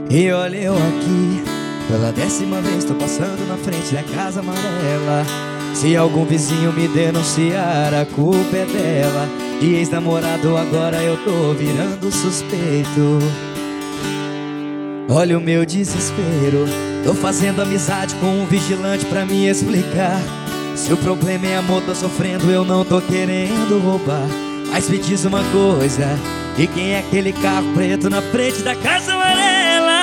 E olha eu aqui, pela 10ª vez tô passando na frente da casa amarela. Se algum vizinho me denunciar, a culpa é dela. De ex-namorado agora eu tô virando suspeito. Olha o meu desespero, tô fazendo amizade com um vigilante pra me explicar. Se o problema é amor, tô sofrendo, eu não tô querendo roubar. Mas me diz uma coisa, e quem é aquele carro preto na frente da casa amarela?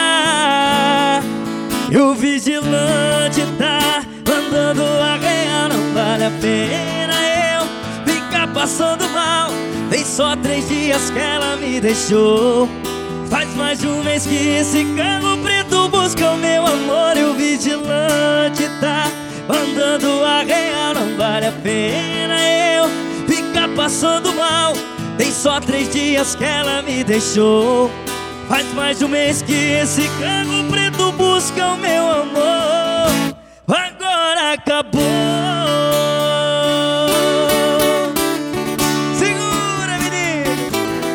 E o vigilante tá mandando a real, não vale a pena eu ficar passando mal. Tem só 3 dias que ela me deixou. Faz mais de um mês que esse carro preto busca o meu amor. E o vigilante tá mandando a real, não vale a pena eu ficar passando mal. Tem só 3 dias que ela me deixou. Faz mais de um mês que esse carro preto busca o meu amor. Agora acabou. Segura, menino.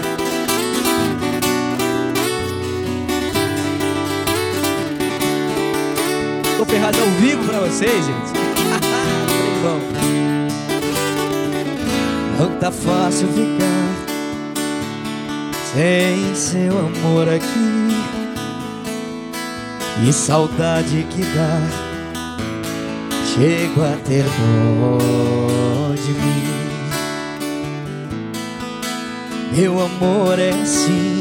Tô ferrado ao vivo pra vocês, gente. Bom. Não tá fácil ficar sem seu amor aqui. Que saudade que dá. Chego a ter dó de mim. Meu amor é assim,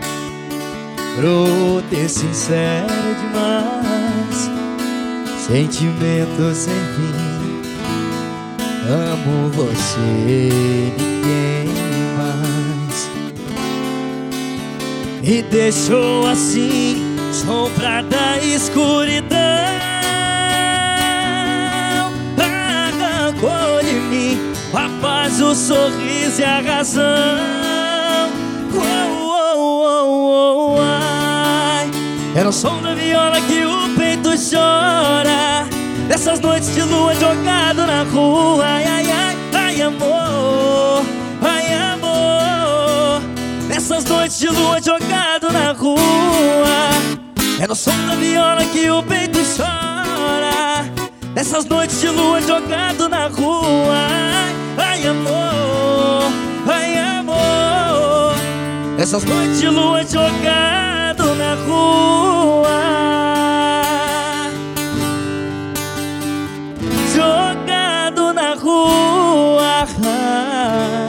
bruto e sincero demais. Sentimentos sem fim. Amo você, ninguém mais. Me deixou assim, sombra da escuridão. Arrancou de mim a paz, o sorriso e a razão. Ai. Era o som da viola que o peito chora. Nessas noites de lua jogado na rua. Ai, ai, ai, ai, amor. Ai, amor. Nessas noites de lua jogado na rua. É no som da viola que o peito chora. Nessas noites de lua jogado na rua. Ai, ai, amor. Ai, amor. Nessas noites de lua jogado na rua. Jogado na rua.